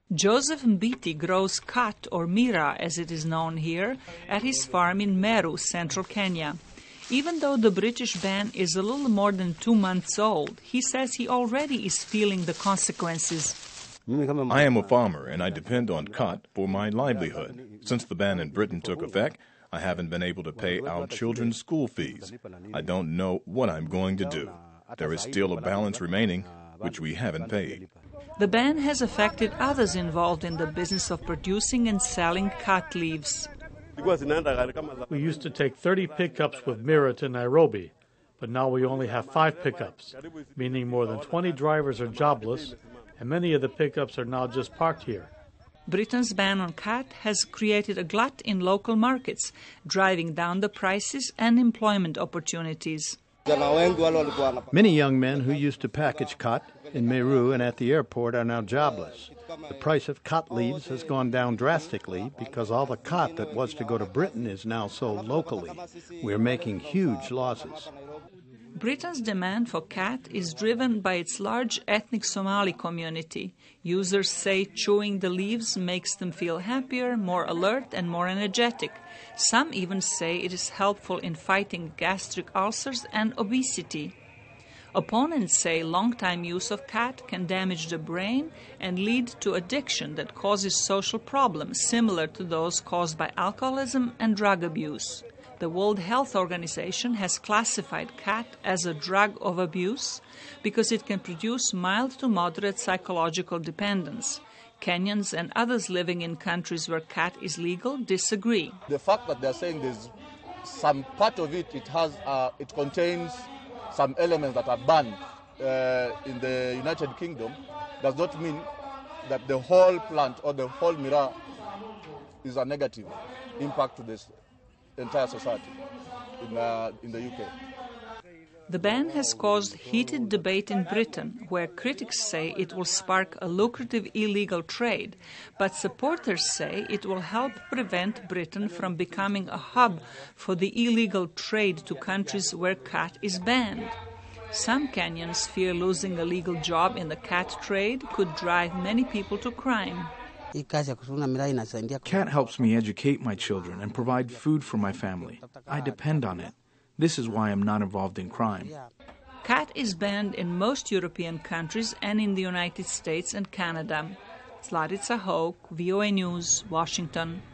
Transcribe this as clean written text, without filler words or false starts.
Joseph Mbiti grows kat, or mira as it is known here, at his farm in Meru, central Kenya. Even though the British ban is a little more than 2 months old, he says he already is feeling the consequences. I am a farmer and I depend on kat for my livelihood. Since the ban in Britain took effect, I haven't been able to pay our children's school fees. I don't know what I'm going to do. There is still a balance remaining, which we haven't paid. The ban has affected others involved in the business of producing and selling kat leaves. We used to take 30 pickups with Mira to Nairobi, but now we only have 5 pickups, meaning more than 20 drivers are jobless, and many of the pickups are now just parked here. Britain's ban on kat has created a glut in local markets, driving down the prices and employment opportunities. Many young men who used to package kat in Meru and at the airport are now jobless. The price of kat leaves has gone down drastically because all the kat that was to go to Britain is now sold locally. We're making huge losses. Britain's demand for kat is driven by its large ethnic Somali community. Users say chewing the leaves makes them feel happier, more alert, and more energetic. Some even say it is helpful in fighting gastric ulcers and obesity. Opponents say long-time use of kat can damage the brain and lead to addiction that causes social problems similar to those caused by alcoholism and drug abuse. The World Health Organization has classified kat as a drug of abuse because it can produce mild to moderate psychological dependence. Kenyans and others living in countries where kat is legal disagree. The fact that they're saying there's some part of it, it contains some elements that are banned in the United Kingdom, does not mean that the whole plant or the whole mira is a negative impact to this entire society in the UK. The ban has caused heated debate in Britain, where critics say it will spark a lucrative illegal trade, but supporters say it will help prevent Britain from becoming a hub for the illegal trade to countries where kat is banned. Some Kenyans fear losing a legal job in the kat trade could drive many people to crime. Kat helps me educate my children and provide food for my family. I depend on it. This is why I'm not involved in crime. Kat is banned in most European countries and in the United States and Canada. Zlatica Hoke, VOA News, Washington.